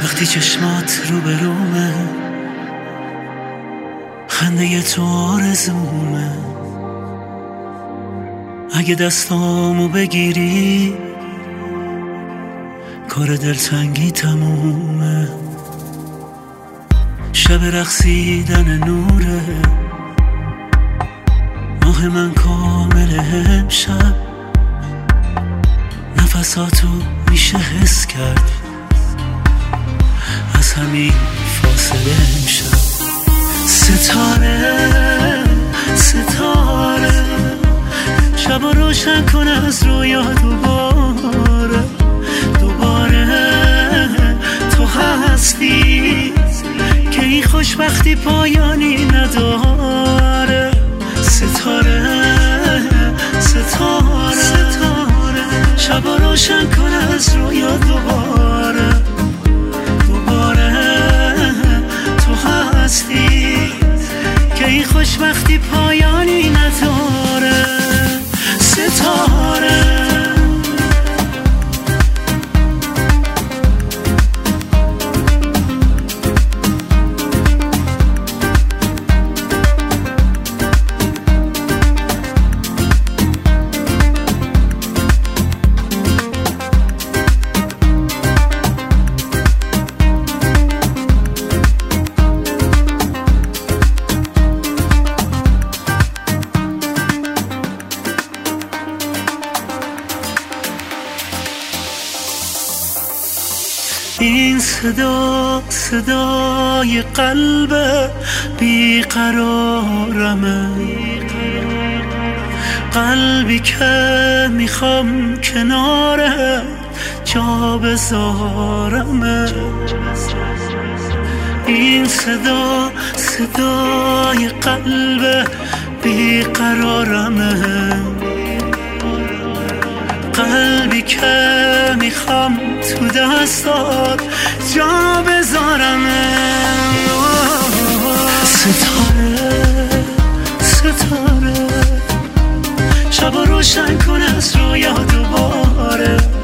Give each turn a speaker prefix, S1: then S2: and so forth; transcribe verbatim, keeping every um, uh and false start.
S1: وقتی چشمات رو به رومه، خنده تو آرزومه. اگه دستامو بگیری کار دلتنگی تمومه. شب رقصیدن نوره، ماه من کامل امشب. نفساتو میشه حس کرد از همین فاصله امشب. ستاره ستاره شب روشن کن از رویا دوباره دوباره. تو هستی که این خوشبختی پایانی نداره. ستاره ستاره ستاره شب روشن کن از رویا دوباره دوباره. تو هستی که این خوشبختی پایانی نداره. ستاره این صدا صدای قلب بیقرارمه، قلبی که میخوام کناره جا بذارمه. این صدا صدای قلب بیقرارمه، قلبی که میخوام تو دستات جا بذارم. ستاره ستاره شب روشن کن از رویا دوباره